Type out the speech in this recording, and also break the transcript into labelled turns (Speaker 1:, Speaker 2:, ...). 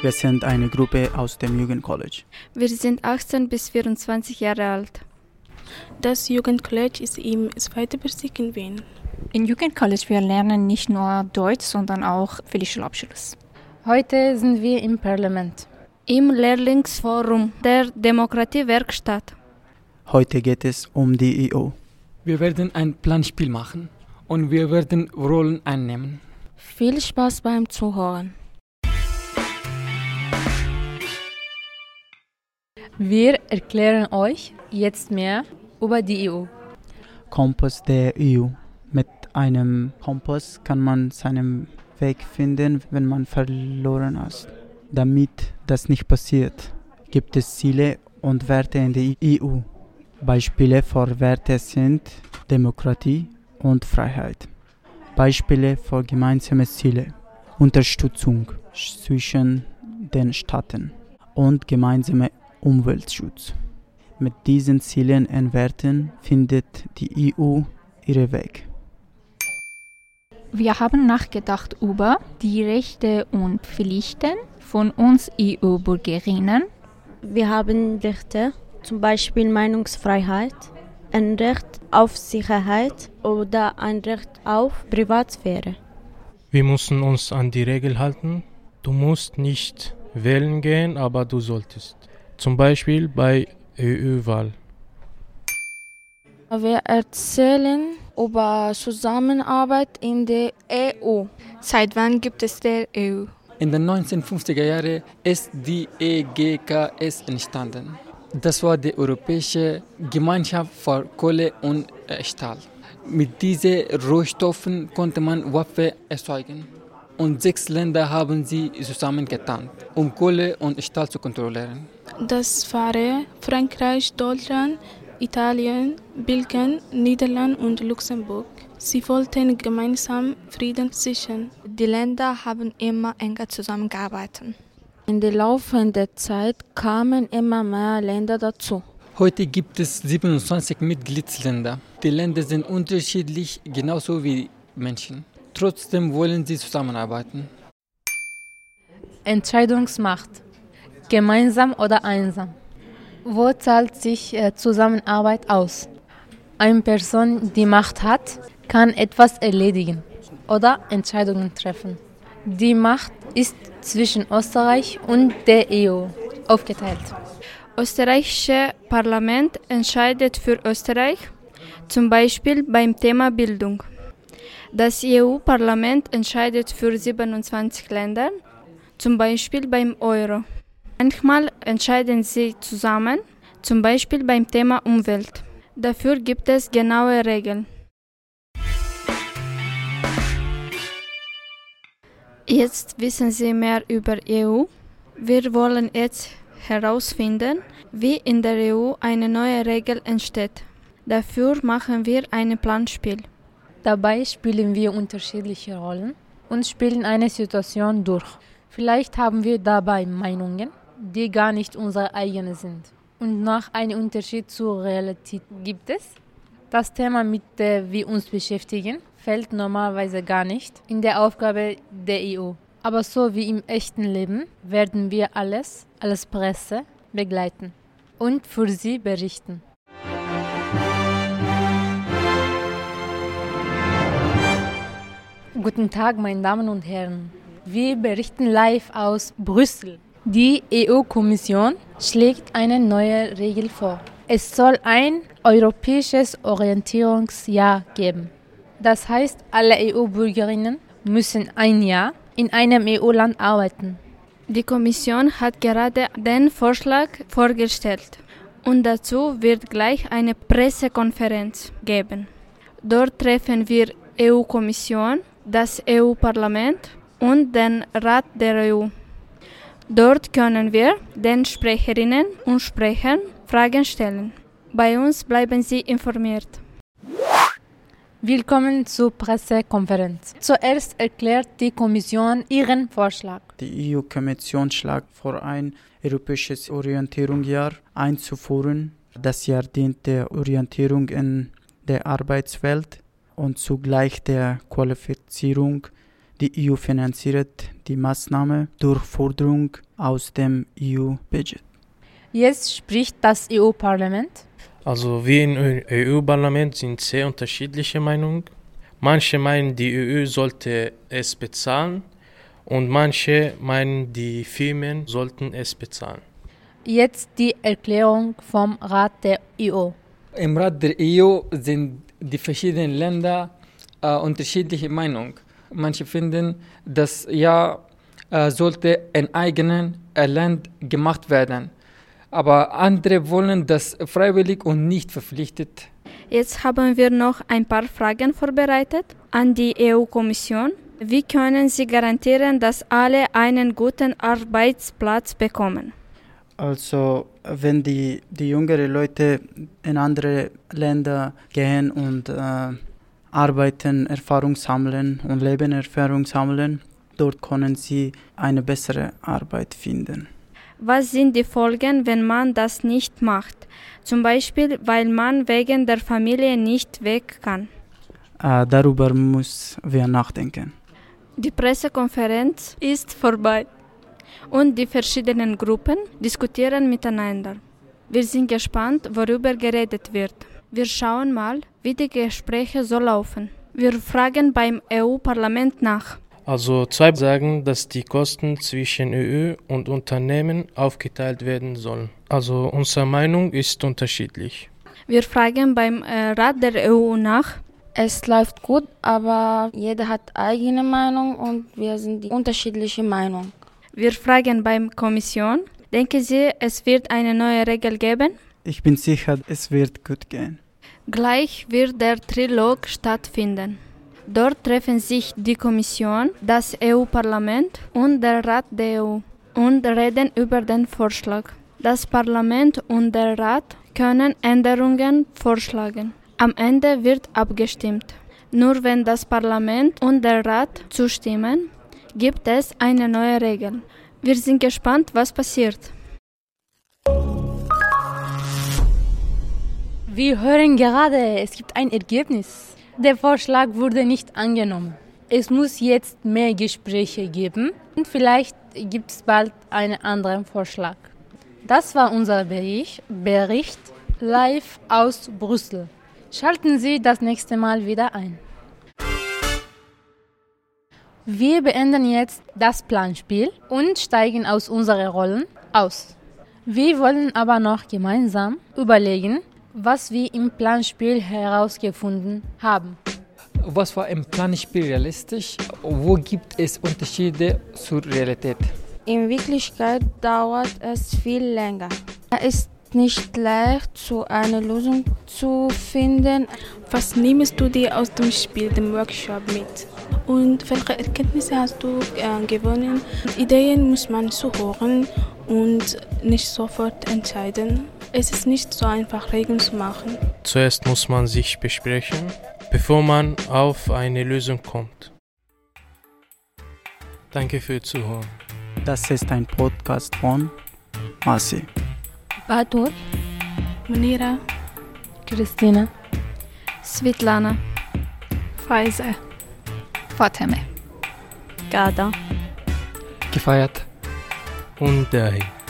Speaker 1: Wir sind eine Gruppe aus dem Jugendcollege.
Speaker 2: Wir sind 18 bis 24 Jahre alt.
Speaker 3: Das Jugendcollege ist im zweiten Bezirk in Wien.
Speaker 4: Im Jugendcollege wir lernen nicht nur Deutsch, sondern auch für den Schulabschluss.
Speaker 5: Heute sind wir im Parlament.
Speaker 2: Im Lehrlingsforum der Demokratiewerkstatt.
Speaker 1: Heute geht es um die EU.
Speaker 6: Wir werden ein Planspiel machen und wir werden Rollen einnehmen.
Speaker 2: Viel Spaß beim Zuhören.
Speaker 5: Wir erklären euch jetzt mehr über die EU.
Speaker 1: Kompass der EU. Mit einem Kompass kann man seinen Weg finden, wenn man verloren ist. Damit das nicht passiert, gibt es Ziele und Werte in der EU. Beispiele für Werte sind Demokratie und Freiheit. Beispiele für gemeinsame Ziele: Unterstützung zwischen den Staaten und gemeinsamer Umweltschutz. Mit diesen Zielen und Werten findet die EU ihren Weg.
Speaker 4: Wir haben nachgedacht über die Rechte und Pflichten von uns EU-Bürgerinnen.
Speaker 7: Wir haben Rechte, zum Beispiel Meinungsfreiheit, ein Recht auf Sicherheit oder ein Recht auf Privatsphäre.
Speaker 8: Wir müssen uns an die Regel halten. Du musst nicht wählen gehen, aber du solltest. Zum Beispiel bei EU-Wahl.
Speaker 2: Wir erzählen über Zusammenarbeit in der EU.
Speaker 3: Seit wann gibt es die EU?
Speaker 6: In den 1950er Jahren ist die EGKS entstanden. Das war die Europäische Gemeinschaft für Kohle und Stahl. Mit diesen Rohstoffen konnte man Waffen erzeugen. Und 6 Länder haben sie zusammengetan, um Kohle und Stahl zu kontrollieren.
Speaker 3: Das waren Frankreich, Deutschland, Italien, Belgien, Niederlande und Luxemburg. Sie wollten gemeinsam Frieden sichern.
Speaker 2: Die Länder haben immer enger zusammengearbeitet. In der laufenden Zeit kamen immer mehr Länder dazu.
Speaker 6: Heute gibt es 27 Mitgliedsländer. Die Länder sind unterschiedlich, genauso wie Menschen. Trotzdem wollen sie zusammenarbeiten.
Speaker 5: Entscheidungsmacht. Gemeinsam oder einsam? Wo zahlt sich Zusammenarbeit aus? Eine Person, die Macht hat, kann etwas erledigen oder Entscheidungen treffen. Die Macht ist zwischen Österreich und der EU aufgeteilt.
Speaker 2: Österreichische Parlament entscheidet für Österreich, zum Beispiel beim Thema Bildung. Das EU-Parlament entscheidet für 27 Länder, zum Beispiel beim Euro. Manchmal entscheiden sie zusammen, zum Beispiel beim Thema Umwelt. Dafür gibt es genaue Regeln. Jetzt wissen Sie mehr über EU. Wir wollen jetzt herausfinden, wie in der EU eine neue Regel entsteht. Dafür machen wir ein Planspiel.
Speaker 5: Dabei spielen wir unterschiedliche Rollen und spielen eine Situation durch. Vielleicht haben wir dabei Meinungen, die gar nicht unsere eigenen sind. Und noch einen Unterschied zur Realität gibt es. Das Thema, mit dem wir uns beschäftigen, fällt normalerweise gar nicht in der Aufgabe der EU. Aber so wie im echten Leben werden wir alles als Presse begleiten und für Sie berichten. Guten Tag, meine Damen und Herren. Wir berichten live aus Brüssel. Die EU-Kommission schlägt eine neue Regel vor. Es soll ein europäisches Orientierungsjahr geben. Das heißt, alle EU-Bürgerinnen müssen ein Jahr in einem EU-Land arbeiten.
Speaker 2: Die Kommission hat gerade den Vorschlag vorgestellt und dazu wird gleich eine Pressekonferenz geben. Dort treffen wir EU-Kommission, das EU-Parlament und den Rat der EU. Dort können wir den Sprecherinnen und Sprechern Fragen stellen. Bei uns bleiben Sie informiert.
Speaker 5: Willkommen zur Pressekonferenz. Zuerst erklärt die Kommission ihren Vorschlag.
Speaker 1: Die EU-Kommission schlägt vor, ein europäisches Orientierungsjahr einzuführen. Das Jahr dient der Orientierung in der Arbeitswelt und zugleich der Qualifizierung Die EU finanziert die Maßnahme durch Forderung aus dem EU-Budget.
Speaker 5: Jetzt spricht das EU-Parlament.
Speaker 8: Also wir im EU-Parlament sind sehr unterschiedliche Meinungen. Manche meinen, die EU sollte es bezahlen und manche meinen, die Firmen sollten es bezahlen.
Speaker 5: Jetzt die Erklärung vom Rat der EU.
Speaker 6: Im Rat der EU sind die verschiedenen Länder unterschiedliche Meinung. Manche finden, dass sollte in eigenen Land gemacht werden. Aber andere wollen das freiwillig und nicht verpflichtet.
Speaker 2: Jetzt haben wir noch ein paar Fragen vorbereitet an die EU-Kommission. Wie können Sie garantieren, dass alle einen guten Arbeitsplatz bekommen?
Speaker 1: Also wenn die jüngeren Leute in andere Länder gehen und arbeiten, Erfahrung sammeln und Lebenserfahrung sammeln, dort können sie eine bessere Arbeit finden.
Speaker 2: Was sind die Folgen, wenn man das nicht macht? Zum Beispiel, weil man wegen der Familie nicht weg kann.
Speaker 1: Darüber müssen wir nachdenken.
Speaker 2: Die Pressekonferenz ist vorbei und die verschiedenen Gruppen diskutieren miteinander. Wir sind gespannt, worüber geredet wird. Wir schauen mal, wie die Gespräche so laufen. Wir fragen beim EU-Parlament nach.
Speaker 8: Also zwei sagen, dass die Kosten zwischen EU und Unternehmen aufgeteilt werden sollen. Also unsere Meinung ist unterschiedlich.
Speaker 2: Wir fragen beim Rat der EU nach.
Speaker 9: Es läuft gut, aber jeder hat eigene Meinung und wir sind die unterschiedliche Meinung.
Speaker 2: Wir fragen beim Kommission. Denken Sie, es wird eine neue Regel geben?
Speaker 1: Ich bin sicher, es wird gut gehen.
Speaker 2: Gleich wird der Trilog stattfinden. Dort treffen sich die Kommission, das EU-Parlament und der Rat der EU und reden über den Vorschlag. Das Parlament und der Rat können Änderungen vorschlagen. Am Ende wird abgestimmt. Nur wenn das Parlament und der Rat zustimmen, gibt es eine neue Regel. Wir sind gespannt, was passiert.
Speaker 5: Wir hören gerade, es gibt ein Ergebnis. Der Vorschlag wurde nicht angenommen. Es muss jetzt mehr Gespräche geben und vielleicht gibt es bald einen anderen Vorschlag. Das war unser Bericht live aus Brüssel. Schalten Sie das nächste Mal wieder ein. Wir beenden jetzt das Planspiel und steigen aus unseren Rollen aus. Wir wollen aber noch gemeinsam überlegen, was wir im Planspiel herausgefunden haben.
Speaker 6: Was war im Planspiel realistisch? Wo gibt es Unterschiede zur Realität?
Speaker 9: In Wirklichkeit dauert es viel länger. Es ist nicht leicht, zu einer Lösung zu finden.
Speaker 3: Was nimmst du dir aus dem Spiel, dem Workshop mit? Und welche Erkenntnisse hast du gewonnen? Ideen muss man zuhören und nicht sofort entscheiden. Es ist nicht so einfach, Regeln zu machen.
Speaker 8: Zuerst muss man sich besprechen, bevor man auf eine Lösung kommt. Danke für Zuhören.
Speaker 1: Das ist ein Podcast von Masi,
Speaker 5: Batur,
Speaker 3: Munira,
Speaker 5: Christina,
Speaker 2: Svetlana,
Speaker 3: Faiza,
Speaker 4: Fateme,
Speaker 7: Gada.
Speaker 6: Gefeiert.
Speaker 8: Und dahin.